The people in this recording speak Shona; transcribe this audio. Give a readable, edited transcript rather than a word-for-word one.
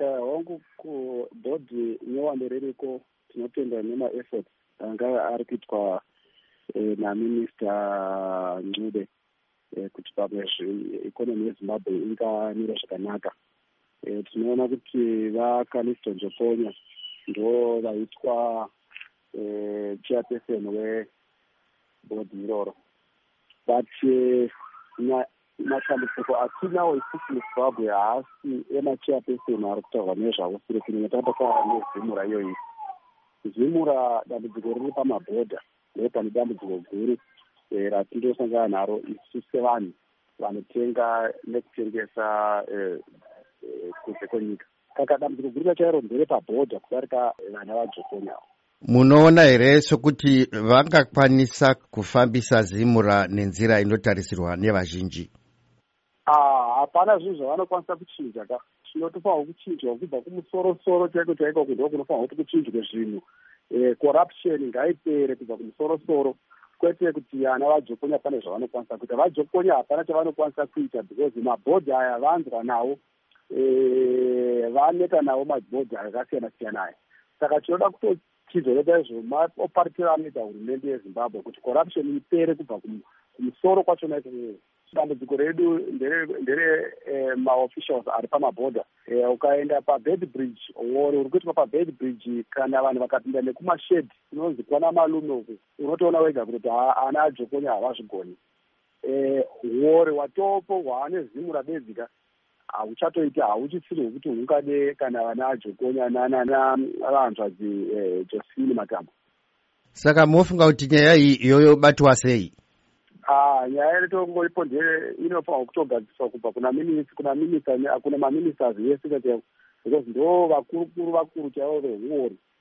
wangu kubhodhi nyowani ririko tinotenda nemaefforts anga ari kuitwa naminista Ncube kuti pamwe ikonomi yeZimbabwe ingamira zvakanaka. Tinoona kuti vaKallisto Njokonya ndo vaitwa chairperson webhodhi iroro, but matambudziko atinawo isusu muZimbabwe haasi emachairperson ari kutaurwa nezvavo sire kunyanya tatakaa nezimura iyoyi. Zimura dambudziko riri pamabhodha ndo pane dambudziko guru ratindosangana naro isu sevanhu vanotenga nekutengesa kunze kwenyika. Saka dambudziko guru rachairo ndere pabhodha kudarika vana vaJokonya. Munoona here sokuti vangakwanisa kufambisa Zimura nenzira inotarisirwa nevazhinji? Hapana zvinhu zvavanokwanisa kuchinja ka. Tinotofanirwa kuchinjwa kubva kumusoro-soro chaiko chaiko kundo kunofanirwa kuti kuchinjwe zvinhu. Corruption ngaipere kubva kumusoro-soro, kwete kuti vana vaJokonya pane zvavanokwanisa kuita. VaJokonya hapana chavanokwanisa kuita because mabhodhi aya vanzwa nawo, vaneta nawo mabhodhi akasiyana-siyana aya. Saka tinoda kutochinjwa izvo maoparitiro anoita hurumende yeZimbabwe kuti corruption ipere kubva kumusoro kwachona ikoko. Dambudziko redu ndere maofficials ari pamabhodha. Ukaenda paBed Bridge uri kuitwa paBed Bridge, kana vanhu vakapinda nekumashedhi inonzi kwana malume uku, unotoona wega kuti ana aJokonya havazvigoni. Uore watopo hwane Zimura bedzika hauchatoita, hauchitsiri hwekuti hungade kana vana vaJokonya nanavanzvadzi Josephine Matambo. Saka mofunga kuti nyaya iyi yobatwa sei? Nyaya yetongoipo ndeye inofanirwa kutogadziswa kubva kuna maministers yese because ndo vakuru chaivo vehuori